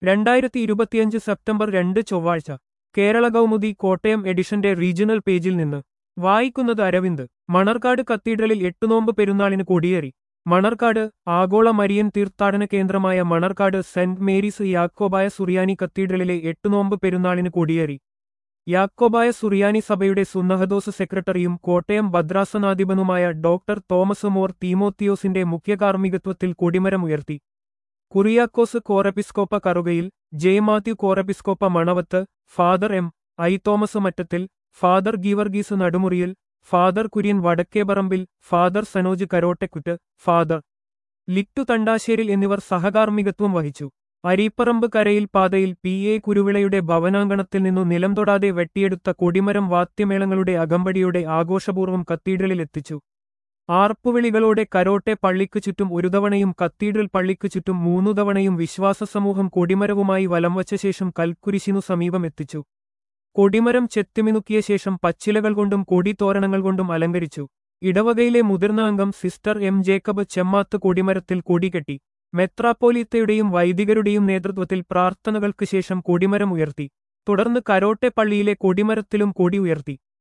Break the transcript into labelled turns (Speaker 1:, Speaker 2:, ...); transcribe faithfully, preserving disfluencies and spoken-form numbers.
Speaker 1: രണ്ടായിരത്തി ഇരുപത്തിയഞ്ച് സെപ്റ്റംബർ രണ്ട് ചൊവ്വാഴ്ച കേരള കൗമുദി കോട്ടയം എഡിഷന്റെ റീജിയണൽ പേജിൽ നിന്ന് വായിക്കുന്നത് അരവിന്ദ്. മണർകാട് കത്തീഡ്രലിൽ എട്ടുനോമ്പ് പെരുന്നാളിന് കൊടിയേറി. മണർകാട് ആഗോള മരിയൻ തീർത്ഥാടന കേന്ദ്രമായ മണർകാട് സെന്റ് മേരീസ് യാക്കോബായ സുറിയാനി കത്തീഡ്രലിലെ എട്ടുനോമ്പ് പെരുന്നാളിന് കൊടിയേറി. യാക്കോബായ സുറിയാനി സഭയുടെ സുന്നഹദോസ് സെക്രട്ടറിയും കോട്ടയം ഭദ്രാസനാധിപനുമായ ഡോക്ടർ തോമസ് മോർ തീമോത്തിയോസിന്റെ മുഖ്യകാർമ്മികത്വത്തിൽ കൊടിമരം ഉയർത്തി. കുറിയാക്കോസ് കോറെപ്പിസ്കോപ്പ കറുകയിൽ, ജെ മാത്യു കോറെപ്പിസ്കോപ്പ Manavath, father M I Thomas Mattathil, father Geevarghese Nadumuriyil, father Kurian Vadakkeparambil, father Sanoj Karottekkuttu, father Littu Thandasseril എന്നിവർ സഹകാർമ്മികത്വം വഹിച്ചു. അരീപ്പറമ്പ് കരയിൽ പാതയിൽ പി എ കുരുവിളയുടെ ഭവനാങ്കണത്തിൽ നിന്നു നിലം തൊടാതെ വെട്ടിയെടുത്ത കൊടിമരം വാദ്യമേളങ്ങളുടെ അകമ്പടിയോടെ ആഘോഷപൂർവ്വം കത്തീഡ്രലിലെത്തിച്ചു. ആർപ്പുവിളികളോടെ കരോട്ടെ പള്ളിക്കു ചുറ്റും ഒരു തവണയും കത്തീഡ്രൽ പള്ളിക്കു ചുറ്റും മൂന്നു തവണയും വിശ്വാസസമൂഹം കൊടിമരവുമായി വലംവച്ച ശേഷം കൽക്കുരിശിനു സമീപം എത്തിച്ചു. കൊടിമരം ചെത്തിമിനുക്കിയ ശേഷം പച്ചിലകൾ കൊണ്ടും കൊടിത്തോരണങ്ങൾ കൊണ്ടും അലങ്കരിച്ചു. ഇടവകയിലെ മുതിർന്ന അംഗം സിസ്റ്റർ എം ജേക്കബ് ചെമ്മാത്ത് കൊടിമരത്തിൽ കൊടികെട്ടി. മെത്രാപ്പോലീത്തയുടെയും വൈദികരുടെയും നേതൃത്വത്തിൽ പ്രാർത്ഥനകൾക്ക് ശേഷം കൊടിമരം ഉയർത്തി. തുടർന്ന് കരോട്ടെ പള്ളിയിലെ കൊടിമരത്തിലും കൊടി ഉയർത്തി.